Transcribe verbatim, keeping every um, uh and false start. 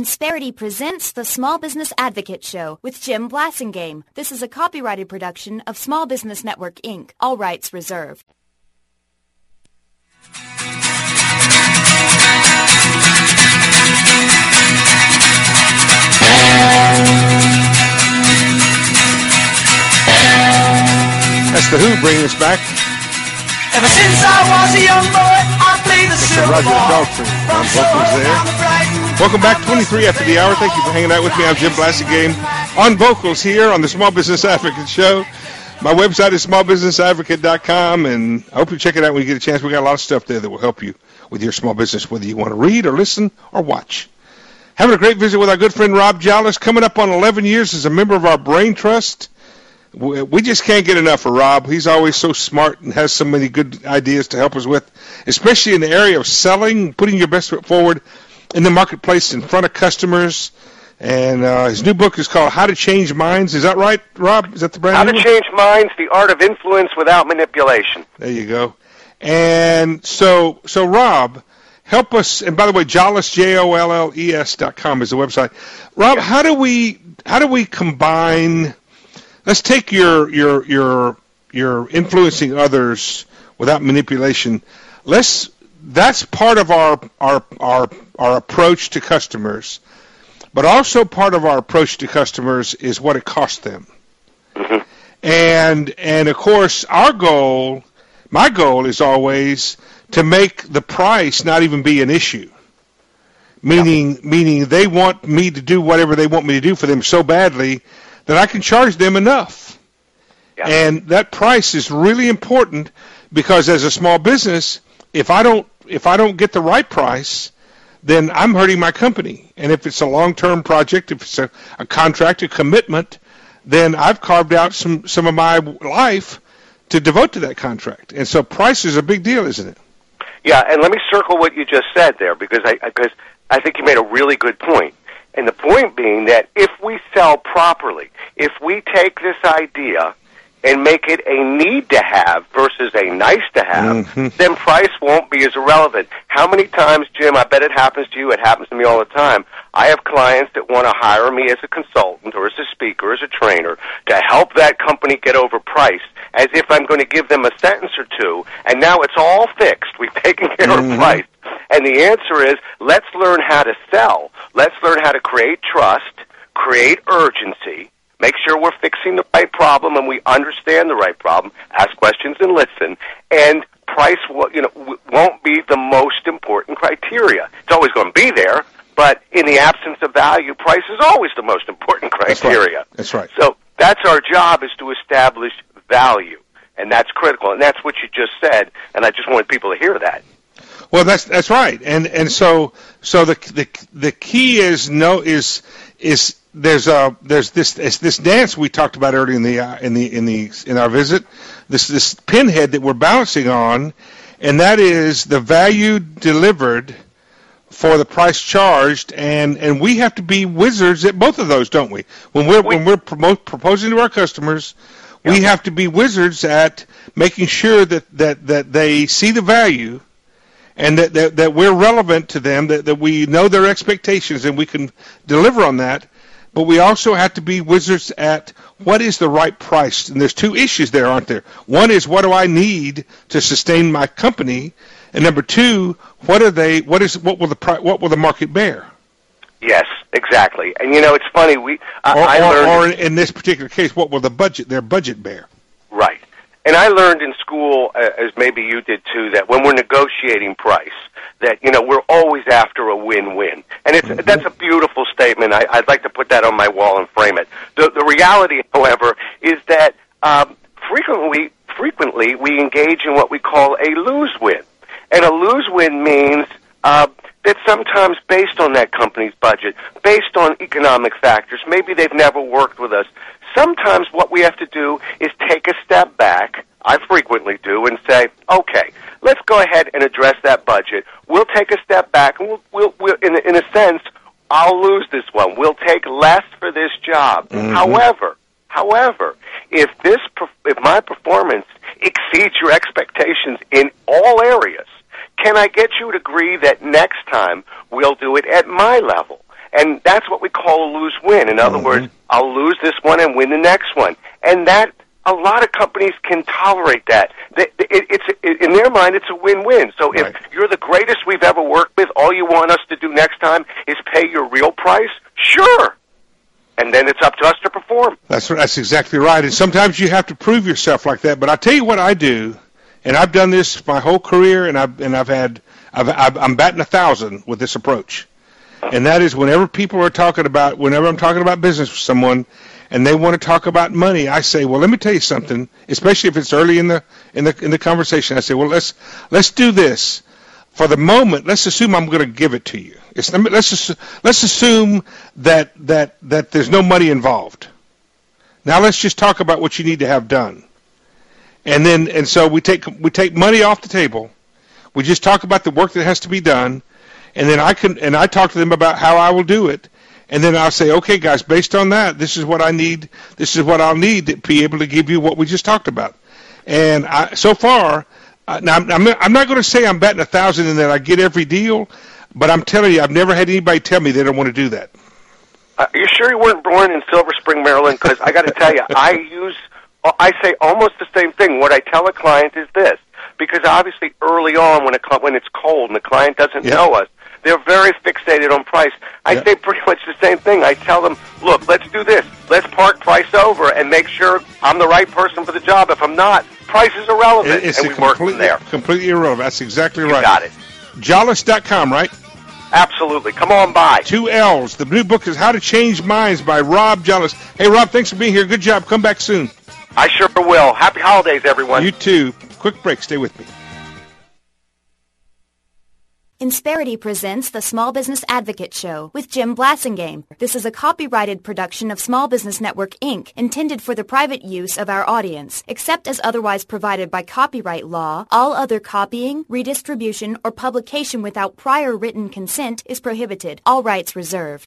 Insperity presents the Small Business Advocate Show with Jim Blasingame. This is a copyrighted production of Small Business Network, Incorporated. All rights reserved. That's the Who bringing us back. Ever since I was a young boy, I played the Mister Roger Daltrey on vocals there. Welcome back, twenty-three after the hour. Thank you for hanging out with me. I'm Jim Blasingame on vocals here on the Small Business Advocate Show. My website is small business advocate dot com, and I hope you check it out when you get a chance. We got a lot of stuff there that will help you with your small business, whether you want to read or listen or watch. Having a great visit with our good friend Rob Jolles, coming up on eleven years as a member of our Brain Trust. We just can't get enough of Rob. He's always so smart and has so many good ideas to help us with, especially in the area of selling, putting your best foot forward in the marketplace in front of customers. And uh, his new book is called How to Change Minds. Is that right, Rob? Is that the brand How new to one? Change Minds, the Art of Influence Without Manipulation. There you go. And so, so Rob, help us. And by the way, Jolles, J O L L E S dot com is the website. Rob, Yeah. how do we how do we combine? Let's take your your your your influencing others without manipulation. Let's that's part of our our our our approach to customers, but also part of our approach to customers is what it costs them. Mm-hmm. And and of course, our goal, my goal is always to make the price not even be an issue. Meaning, yeah. meaning they want me to do whatever they want me to do for them so badly that I can charge them enough. Yeah. And that price is really important because as a small business, if I don't if I don't get the right price, then I'm hurting my company. And if it's a long-term project, if it's a, a contract, a commitment, then I've carved out some, some of my life to devote to that contract. And so price is a big deal, isn't it? Yeah, and let me circle what you just said there because I because I think you made a really good point. And the point being that if we sell properly, if we take this idea and make it a need-to-have versus a nice-to-have, mm-hmm. then price won't be as irrelevant. How many times, Jim, I bet it happens to you, it happens to me all the time, I have clients that want to hire me as a consultant or as a speaker, as a trainer, to help that company get over price, as if I'm going to give them a sentence or two, and now it's all fixed. We've taken care mm-hmm. of price. And the answer is, let's learn how to sell. Let's learn how to create trust, create urgency, make sure we're fixing the right problem and we understand the right problem, ask questions and listen, and price will, you know, won't be the most important criteria. It's always going to be there, but in the absence of value, price is always the most important criteria. That's right. That's right. So that's our job, is to establish value, and that's critical, and that's what you just said, and I just wanted people to hear that. Well, that's that's right, and and so so the the the key is no is is there's a there's this it's this dance we talked about earlier in the uh, in the in the in our visit, this this pinhead that we're balancing on, and that is the value delivered for the price charged, and, and we have to be wizards at both of those, don't we? When we're we, when we're promote, proposing to our customers, yeah. we have to be wizards at making sure that that, that they see the value. And that, that, that we're relevant to them, that, that we know their expectations and we can deliver on that. But we also have to be wizards at what is the right price. And there's two issues there, aren't there? One is, what do I need to sustain my company? And number two, what are they? What is what will the what will the market bear? Yes, exactly. And you know, it's funny. We I, or, I or, learned, or in this particular case, what will the budget their budget bear? Right. And I learned in school, uh, as maybe you did too, that when we're negotiating price, that, you know, we're always after a win-win. And it's, mm-hmm. that's a beautiful statement. I, I'd like to put that on my wall and frame it. The, the reality, however, is that um, frequently, frequently we engage in what we call a lose-win. And a lose-win means uh, that sometimes based on that company's budget, based on economic factors, maybe they've never worked with us, sometimes what we have to do is take a step back, I frequently do, and say, okay, let's go ahead and address that budget. We'll take a step back, and we'll, we'll, we'll in, in a sense, I'll lose this one. We'll take less for this job. Mm-hmm. However, however, if this, if my performance exceeds your expectations in all areas, can I get you to agree that next time we'll do it at my level? And that's what we call a lose-win. In other mm-hmm. words, I'll lose this one and win the next one. And that, a lot of companies can tolerate that. It's, in their mind, it's a win-win. So if right. you're the greatest we've ever worked with, all you want us to do next time is pay your real price, sure. And then it's up to us to perform. That's that's exactly right. And sometimes you have to prove yourself like that. But I'll tell you what I do, and I've done this my whole career, and I've and I've had I've, I've, I'm batting a thousand with this approach. And that is whenever people are talking about, whenever I'm talking about business with someone, and they want to talk about money, I say, well, let me tell you something. Especially if it's early in the in the in the conversation, I say, well, let's let's do this. For the moment, let's assume I'm going to give it to you. It's, let's just, let's assume that that that there's no money involved. Now let's just talk about what you need to have done. And then and so we take we take money off the table. We just talk about the work that has to be done, and then I can and I talk to them about how I will do it. And then I'll say, okay, guys, based on that, this is what I need. This is what I'll need to be able to give you what we just talked about. And I, so far. Uh, now, I'm, I'm, I'm not going to say I'm batting a thousand and that I get every deal, but I'm telling you, I've never had anybody tell me they don't want to do that. Uh, are you sure you weren't born in Silver Spring, Maryland? Because I got to tell you, I use, I say almost the same thing. What I tell a client is this, because obviously early on when, a, when it's cold and the client doesn't yep. know us, they're very fixated on price. I yep. say pretty much the same thing. I tell them, look, let's do this. Let's park price over and make sure I'm the right person for the job. If I'm not, price is irrelevant, it's and we work from there. Completely irrelevant. That's exactly you right. got it. Jolles dot com, right? Absolutely. Come on by. Two L's. The new book is How to Change Minds by Rob Jolles. Hey, Rob, thanks for being here. Good job. Come back soon. I sure will. Happy holidays, everyone. You too. Quick break. Stay with me. Insperity presents the Small Business Advocate Show with Jim Blasingame. This is a copyrighted production of Small Business Network, Incorporated, intended for the private use of our audience. Except as otherwise provided by copyright law, all other copying, redistribution, or publication without prior written consent is prohibited. All rights reserved.